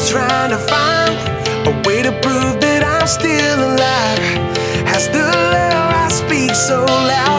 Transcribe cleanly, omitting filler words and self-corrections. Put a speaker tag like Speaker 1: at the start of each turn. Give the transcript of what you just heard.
Speaker 1: trying to find a way to prove that I'm still alive. Has the love I speak so loud